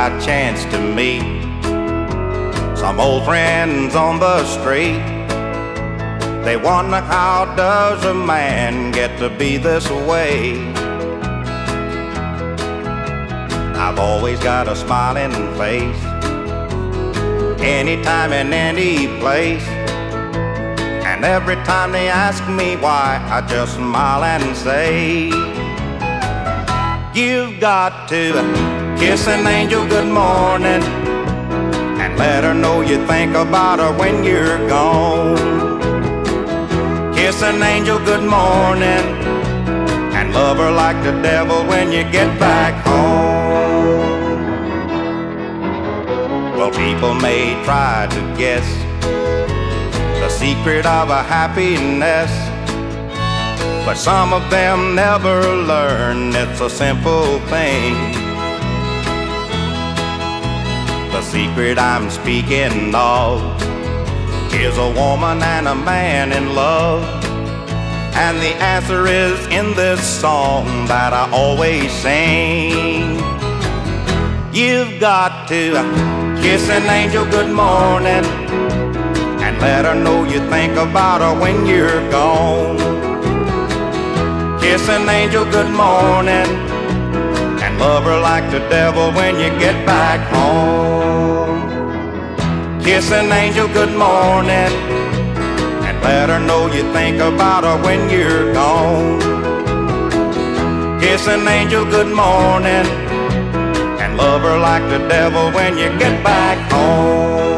by chance to meet some old friends on the street. They wonder, how does a man get to be this way? I've always got a smiling face, anytime and any place. And every time they ask me why, I just smile and say, you've got to kiss an angel good morning and let her know you think about her when you're gone. Kiss an angel good morning and love her like the devil when you get back home. Well, people may try to guess the secret of a happiness, but some of them never learn it's a simple thing. The secret I'm speaking of is a woman and a man in love, and the answer is in this song that I always sing. You've got to kiss an angel good morning and let her know you think about her when you're gone. Kiss an angel good morning and love her like the devil when you get back home. Kiss an angel good morning and let her know you think about her when you're gone. Kiss an angel good morning and love her like the devil when you get back home.